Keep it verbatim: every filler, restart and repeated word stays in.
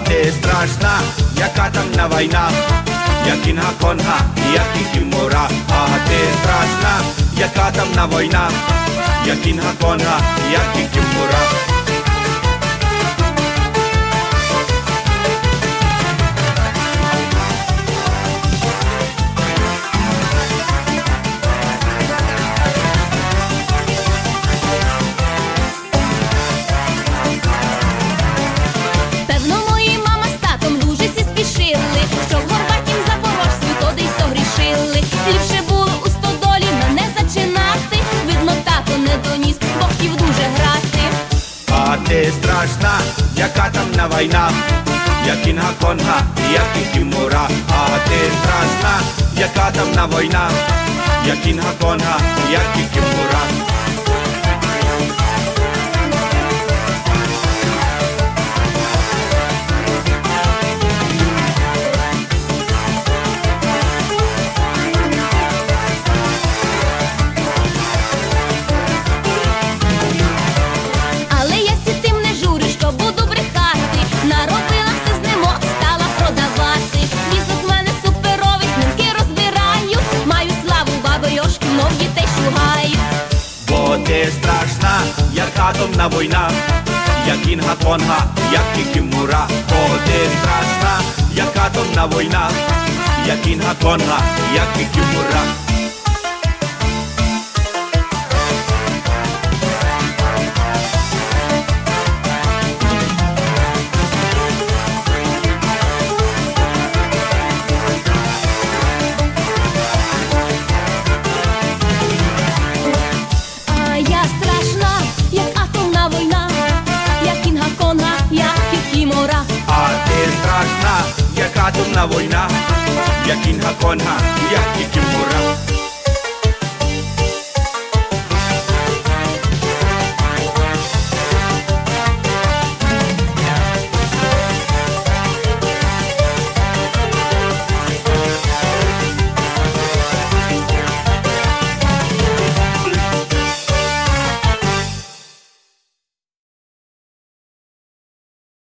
ти страшна, яка тамна війна, як інга-конга, як і кімора. А ти страшна, яка тамна війна, як інга-конга, як і кімора. Ліпше було у стодолі мене зачинати, видно, тато не доніс, бо хотів дуже грати. А ти страшна, яка тамна війна, як інга-конга, як і кімора. А ти страшна, яка тамна війна, як інга-конга, як і кімора. Бо ти страшна, яка тамна війна, як інга-конга, як і кімора. Бо ти страшна, яка тамна війна, як інга-конга, як і кімора. Яка тамна війна, як інга-конга, як і кімора.